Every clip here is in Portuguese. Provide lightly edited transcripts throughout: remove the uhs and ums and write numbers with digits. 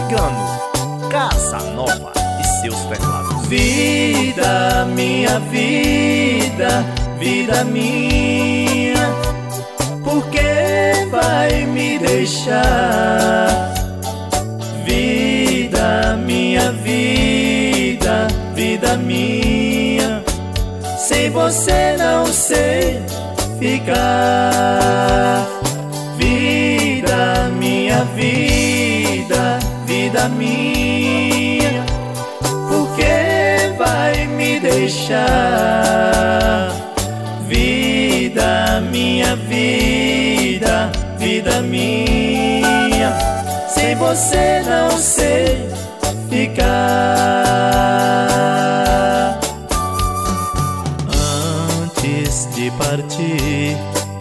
Cigano, Casa Nova e seus teclados. Vida, minha vida, vida minha, por que vai me deixar? Vida, minha vida, vida minha, sem você não sei ficar. Vida, minha vida, vida minha, por que vai me deixar? Vida, minha vida, vida minha, sem você não sei ficar. Antes de partir,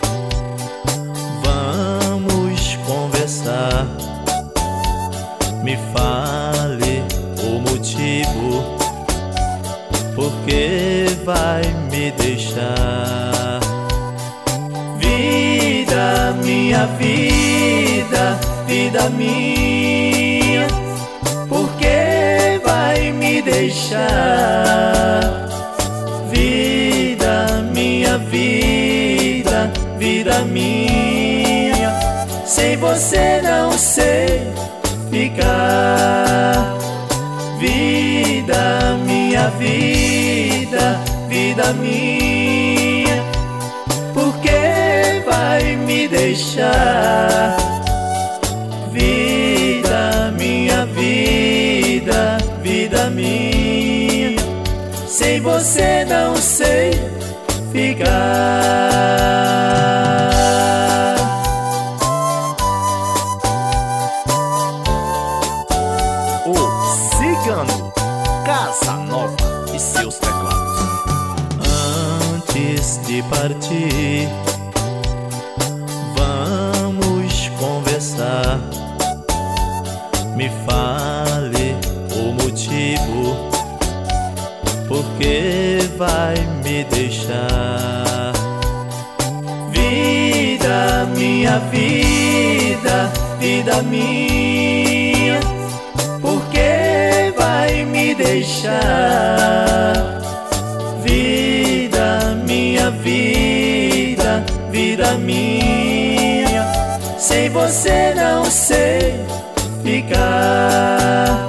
vamos conversar. Me fale o motivo, por que vai me deixar? Vida, minha vida, vida minha, por que vai me deixar? Vida, minha vida, vida minha, sem você não sei ficar. Vida, minha vida, vida minha, por que vai me deixar? Vida, minha vida, vida minha, sem você não sei ficar. Cigano, Casa Nova e seus teclados. Antes de partir, vamos conversar. Me fale o motivo, por que vai me deixar? Vida, minha vida, vida minha, por que vai me deixar? Vida, minha vida, vida minha, sem você não sei ficar.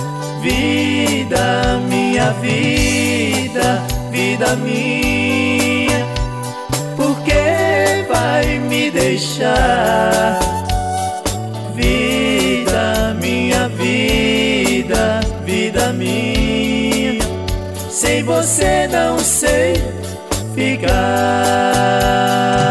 Vida, minha vida, vida minha, por que vai me deixar? Vida, minha vida, vida minha, sem você não sei ficar.